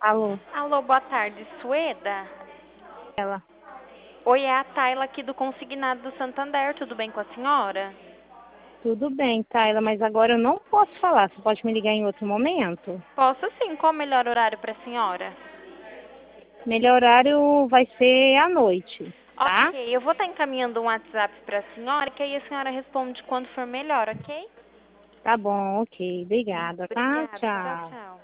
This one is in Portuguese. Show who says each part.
Speaker 1: Alô,
Speaker 2: Alô, boa tarde, Sueda?
Speaker 1: ela.
Speaker 2: Oi, é a Tayla aqui do Consignado do Santander, tudo bem com a senhora?
Speaker 1: Tudo bem, Tayla, mas agora eu não posso falar. Você pode me ligar em outro momento?
Speaker 2: Posso sim, qual o melhor horário para a senhora?
Speaker 1: Melhor horário vai ser à noite, tá?
Speaker 2: Ok, eu vou estar encaminhando um WhatsApp para a senhora, que aí a senhora responde quando for melhor, ok?
Speaker 1: Tá bom, ok. Obrigada, tá?
Speaker 2: Obrigada, tchau,
Speaker 1: Tchau.
Speaker 2: tchau.